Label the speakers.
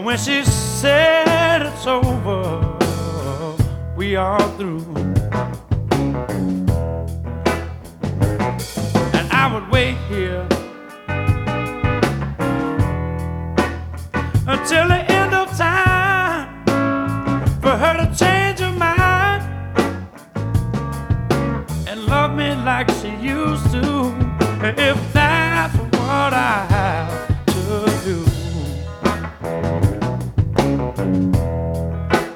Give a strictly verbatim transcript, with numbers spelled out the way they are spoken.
Speaker 1: when she said it's over, we are through. And I would wait here until the end of time for her to change her mind and love me like she used to. If